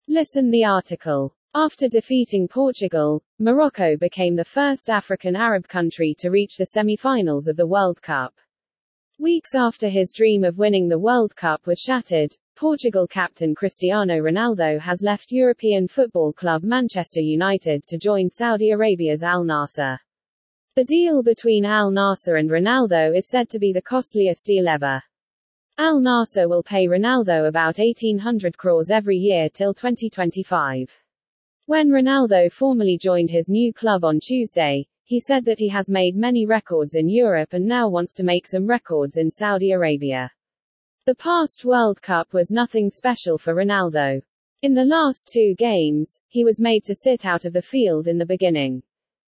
Listen the article. After defeating Portugal, Morocco became the first African Arab country to reach the semi-finals of the World Cup. Weeks after his dream of winning the World Cup was shattered, Portugal captain Cristiano Ronaldo has left European football club Manchester United to join Saudi Arabia's Al Nassr. The deal between Al Nassr and Ronaldo is said to be the costliest deal ever. Al Nassr will pay Ronaldo about 1,800 crores every year till 2025. When Ronaldo formally joined his new club on Tuesday, he said that he has made many records in Europe and now wants to make some records in Saudi Arabia. The past World Cup was nothing special for Ronaldo. In the last 2 games, he was made to sit out of the field in the beginning.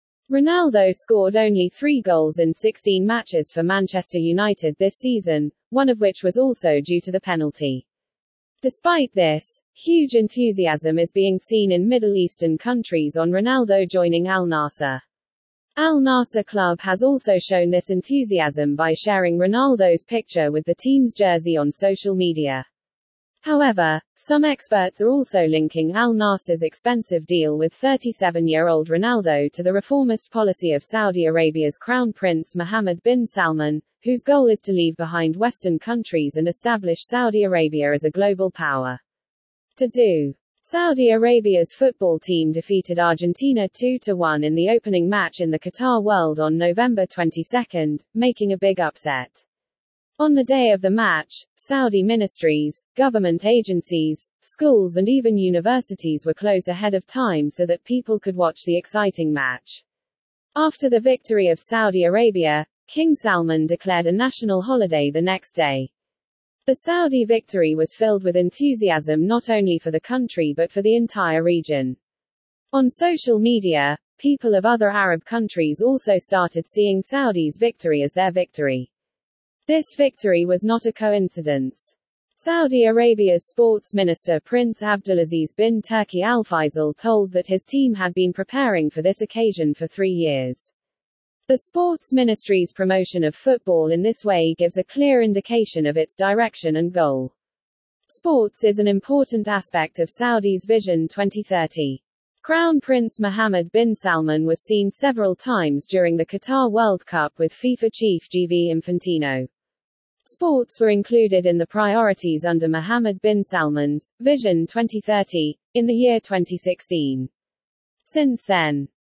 Ronaldo scored only 3 goals in 16 matches for Manchester United this season, one of which was also due to the penalty. Despite this, huge enthusiasm is being seen in Middle Eastern countries on Ronaldo joining Al Nassr. Al Nassr club has also shown this enthusiasm by sharing Ronaldo's picture with the team's jersey on social media. However, some experts are also linking Al Nassr's expensive deal with 37-year-old Ronaldo to the reformist policy of Saudi Arabia's Crown Prince Mohammed bin Salman, whose goal is to leave behind Western countries and establish Saudi Arabia as a global power. To do. Saudi Arabia's football team defeated Argentina 2-1 in the opening match in the Qatar World on November 22, making a big upset. On the day of the match, Saudi ministries, government agencies, schools and even universities were closed ahead of time so that people could watch the exciting match. After the victory of Saudi Arabia, King Salman declared a national holiday the next day. The Saudi victory was filled with enthusiasm not only for the country but for the entire region. On social media, people of other Arab countries also started seeing Saudi's victory as their victory. This victory was not a coincidence. Saudi Arabia's sports minister Prince Abdulaziz bin Turki Al Faisal told that his team had been preparing for this occasion for 3 years. The sports ministry's promotion of football in this way gives a clear indication of its direction and goal. Sports is an important aspect of Saudi's Vision 2030. Crown Prince Mohammed bin Salman was seen several times during the Qatar World Cup with FIFA chief Gianni Infantino. Sports were included in the priorities under Mohammed bin Salman's Vision 2030 in the year 2016. Since then,